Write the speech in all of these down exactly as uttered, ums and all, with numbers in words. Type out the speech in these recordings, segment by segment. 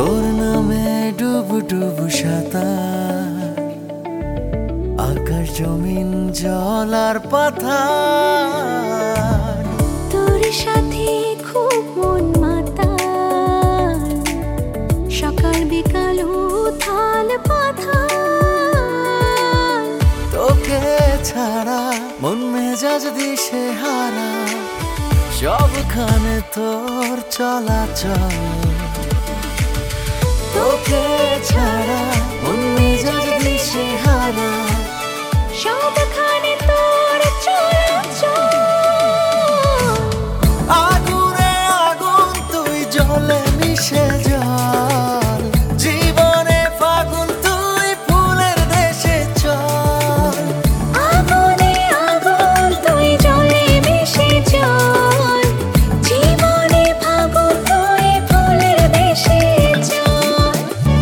তোর নামে ডুবু ডুবু সাঁতার, আকাশ জমিন জল আর পাথার। তোর সাথে খুব মন মাতাল, সকাল বিকাল উথাল পাথাল। তোকে ছাড়া মন মেজাজ দিশে হারা, সবখানে তোর চলাচল। তোকে ছাড়া মন মেজাজ দিশে হারা, সবখানে তোর চলাচল। আগুনে আগুন তুই জলে মিশে জল, জীবনে ফাগুন তুই ফুলের দেশে চল। আগুনে আগুন তুই জলে মিশে জল, জীবনে ফাগুন তুই ফুলের দেশে চল।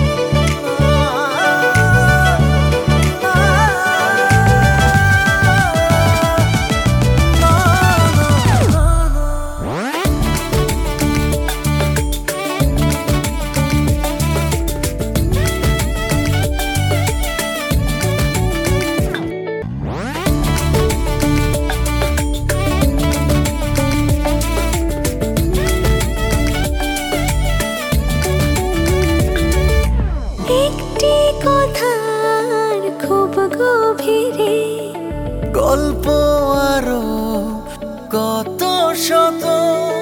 একটি কথার খুব গভীরে গল্প আরো কত শত।